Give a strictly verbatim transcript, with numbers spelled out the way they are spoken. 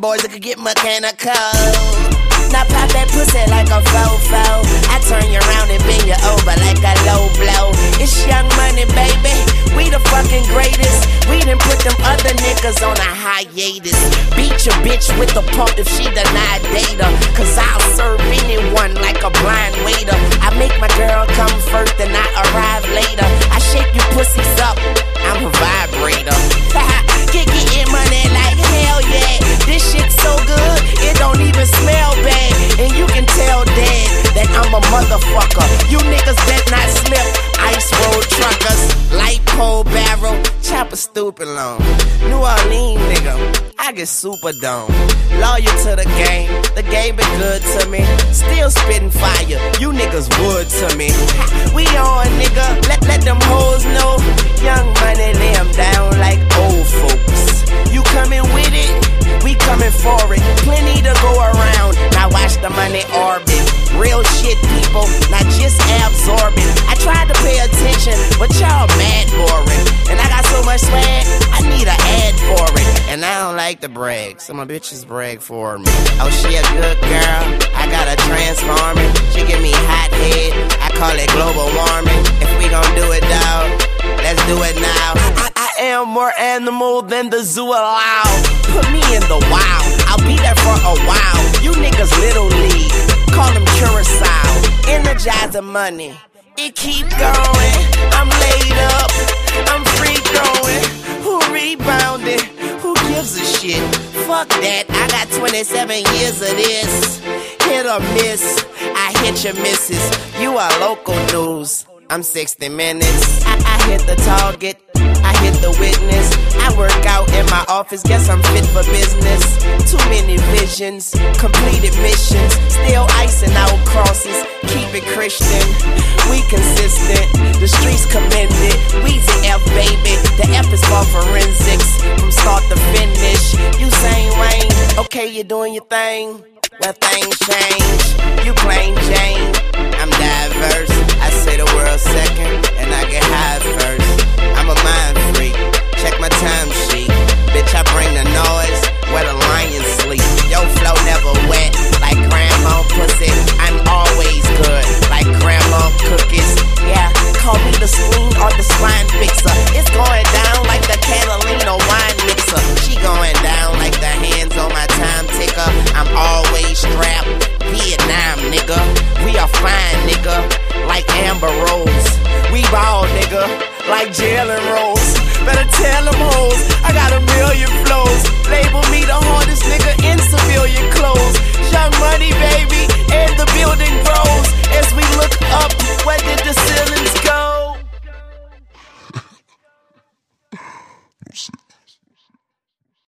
boys that could get mechanical. Now pop that pussy like a fofo. I turn you around and bend you over like a low blow. It's Young Money, baby. We the fucking greatest. We done put them other niggas on a hiatus. Beat your bitch with the pump if she denied data. Cause I'll serve anyone like a blind waiter. I make my girl come first and I arrive later. I shake you pussies up, I'm a vibrator. Get getting money like hell yeah. This shit so good, it don't even smell bad. And you can tell dad that I'm a motherfucker. You niggas bet not slip, ice road truckers. Light pole barrel, chopper stupid long. New Orleans nigga, I get super dome. Loyal to the game, the game been good to me. Still spitting fire, you niggas wood to me. We on nigga, let, let them hoes know. Young Money lay them down like old folks. You coming with it? We coming for it. Plenty to go around. Now watch the money orbit. Real shit, people, not just absorbing. I tried to pay attention, but y'all mad boring. And I got so much swag, I need an ad for it. And I don't like to brag, so my bitches brag for me. Oh, she a good girl, I got her transforming. She give me hot head, I call it global warming. If we gon' do it, dawg, let's do it now. I, I am more animal than the zoo allow. Put me in the wild, I'll be there for a while. You niggas little league, call them Curacao. Energizer money, it keep going. I'm laid up, I'm free throwing. Who rebounded? Who gives a shit? Fuck that, I got twenty-seven years of this. Hit or miss, I hit your misses. You are local news, I'm sixty minutes. I, I hit the target, I hit the witness. I work out in my office, guess I'm fit for business. Too many visions, completed missions. Still icing out crosses, keep it Christian. We consistent, the streets commend it. Weezy F, baby, the F is for forensics. From start to finish, Usain Wayne. Okay, you're doing your thing, well things change. You plain Jane, I'm diverse. I say the world second, and I get high first. I'm a mind freak, check my time sheet. Bitch, I bring the noise where the lions sleep. Yo flow never wet, like grandma pussy. I'm always good, like grandma cookies. Yeah, call me the spleen or the spine fixer. It's going down like the Catalina wine mixer. She going down like the hands on my time ticker. I'm always strapped, Vietnam nigga. We are fine nigga, like Amber Rose. We ball nigga, like Jalen Rose. Better tell them hoes, I got a million flows. Label